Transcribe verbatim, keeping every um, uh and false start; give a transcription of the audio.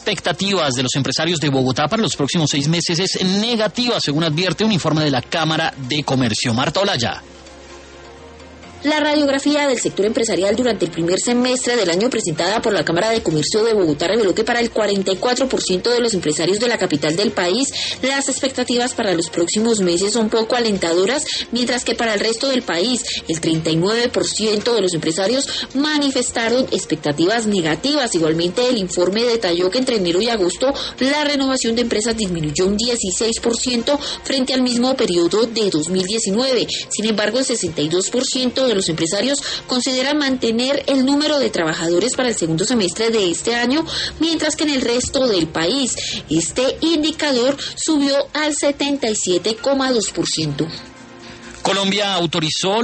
expectativas de los empresarios de Bogotá para los próximos seis meses es negativa, según advierte un informe de la Cámara de Comercio. Marta Olaya. La radiografía del sector empresarial durante el primer semestre del año presentada por la Cámara de Comercio de Bogotá reveló que para el cuarenta y cuatro por ciento de los empresarios de la capital del país, las expectativas para los próximos meses son poco alentadoras, mientras que para el resto del país, el treinta y nueve por ciento de los empresarios manifestaron expectativas negativas. Igualmente, el informe detalló que entre enero y agosto, la renovación de empresas disminuyó un dieciséis por ciento frente al mismo periodo de dos mil diecinueve. Sin embargo, el sesenta y dos por ciento de los empresarios consideran mantener el número de trabajadores para el segundo semestre de este año, mientras que en el resto del país este indicador subió al setenta y siete coma dos por ciento. Colombia autorizó